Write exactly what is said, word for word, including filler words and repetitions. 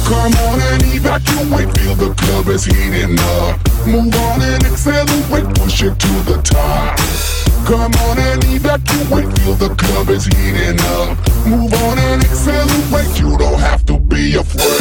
Come on and evacuate, feel the club is heating up. Move on and accelerate, push it to the top. Come on and evacuate, feel the club is heating up. Move on and accelerate, you don't have to be afraid.